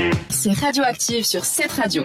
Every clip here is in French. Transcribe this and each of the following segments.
C'est Radioactive sur cette radio.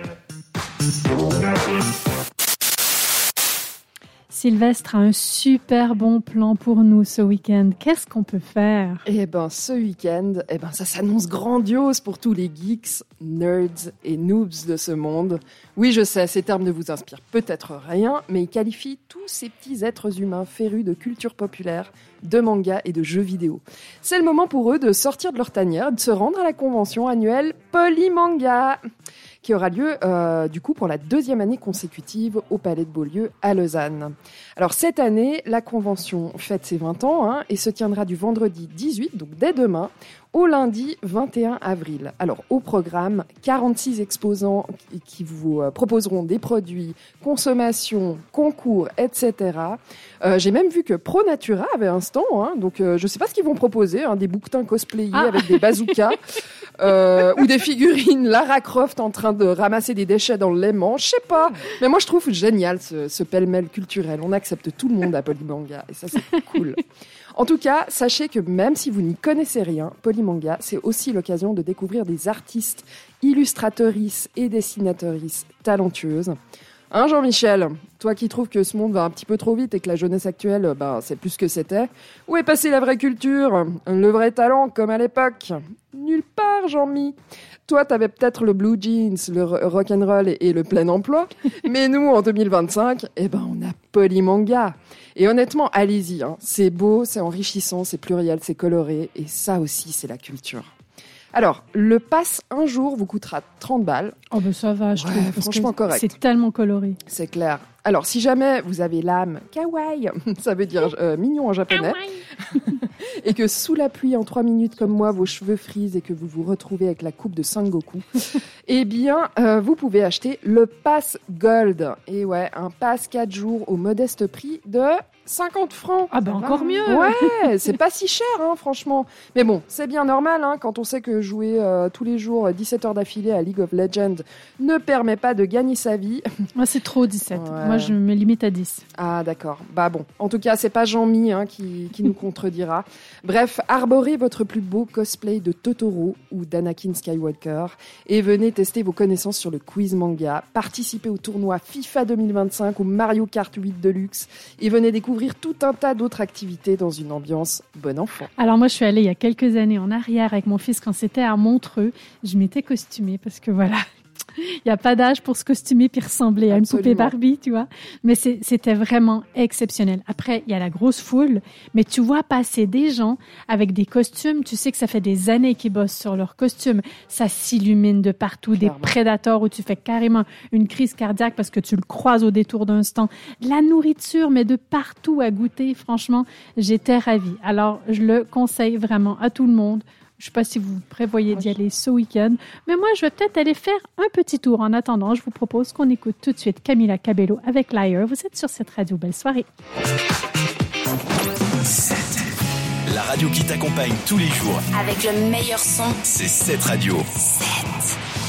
Sylvestre a un super bon plan pour nous ce week-end. Qu'est-ce qu'on peut faire? Ce week-end, ça s'annonce grandiose pour tous les geeks, nerds et noobs de ce monde. Oui, je sais, ces termes ne vous inspirent peut-être rien, mais ils qualifient tous ces petits êtres humains férus de culture populaire, de manga et de jeux vidéo. C'est le moment pour eux de sortir de leur tanière et de se rendre à la convention annuelle Polymanga, qui aura lieu du coup pour la 2e année consécutive au Palais de Beaulieu à Lausanne. Alors cette année, la convention fête ses 20 ans et se tiendra du vendredi 18, donc dès demain, au lundi 21 avril. Alors au programme, 46 exposants qui vous proposeront des produits, consommation, concours, etc. J'ai même vu que Pro Natura avait un stand, donc je ne sais pas ce qu'ils vont proposer, des bouquetins cosplayés avec des bazookas. Ou des figurines Lara Croft en train de ramasser des déchets dans le Léman, je sais pas. Mais moi, je trouve génial ce pêle-mêle culturel. On accepte tout le monde à Polymanga et ça, c'est cool. En tout cas, sachez que même si vous n'y connaissez rien, Polymanga, c'est aussi l'occasion de découvrir des artistes, illustratrices et dessinatrices talentueuses. Jean-Michel, toi qui trouves que ce monde va un petit peu trop vite et que la jeunesse actuelle, c'est plus ce que c'était, où est passée la vraie culture, le vrai talent comme à l'époque? Nulle part, Jean-Mi. Toi, t'avais peut-être le blue jeans, le rock'n'roll et le plein emploi, mais nous, en 2025, on a Polymanga. Et honnêtement, allez-y, c'est beau, c'est enrichissant, c'est pluriel, c'est coloré, et ça aussi, c'est la culture. Alors, le pass un jour vous coûtera 30 balles. Oh ben ça va, je trouve. Franchement correct. C'est tellement coloré. C'est clair. Alors, si jamais vous avez l'âme kawaii, ça veut dire mignon en japonais, et que sous la pluie en 3 minutes comme moi, vos cheveux frisent et que vous vous retrouvez avec la coupe de Sangoku, vous pouvez acheter le pass Gold. Et ouais, un pass 4 jours au modeste prix de 50 francs. Ah ben encore mieux. Ouais, c'est pas si cher, franchement. Mais bon, c'est bien normal, quand on sait que jouer tous les jours 17 heures d'affilée à League of Legends ne permet pas de gagner sa vie. Moi, c'est trop 17. Ouais. Moi, je me limite à 10. Ah, d'accord. Bon. En tout cas, c'est pas Jean-Mi qui nous contredira. Bref, arborez votre plus beau cosplay de Totoro ou d'Anakin Skywalker et venez tester vos connaissances sur le quiz manga. Participez au tournoi FIFA 2025 ou Mario Kart 8 Deluxe et venez découvrir tout un tas d'autres activités dans une ambiance bon enfant. Alors moi, je suis allée il y a quelques années en arrière avec mon fils quand c'était à Montreux. Je m'étais costumée parce que voilà... Il n'y a pas d'âge pour se costumer puis ressembler à une poupée Barbie, tu vois. Mais c'était vraiment exceptionnel. Après, il y a la grosse foule, mais tu vois passer des gens avec des costumes. Tu sais que ça fait des années qu'ils bossent sur leurs costumes. Ça s'illumine de partout. Clairement. Des prédateurs où tu fais carrément une crise cardiaque parce que tu le croises au détour d'un stand. La nourriture, mais de partout à goûter. Franchement, j'étais ravie. Alors, je le conseille vraiment à tout le monde. Je ne sais pas si vous prévoyez d'y aller ce week-end, mais moi, je vais peut-être aller faire un petit tour. En attendant, je vous propose qu'on écoute tout de suite Camila Cabello avec Liar. Vous êtes sur cette radio. Belle soirée. La radio qui t'accompagne tous les jours. Avec le meilleur son. C'est cette radio. 7.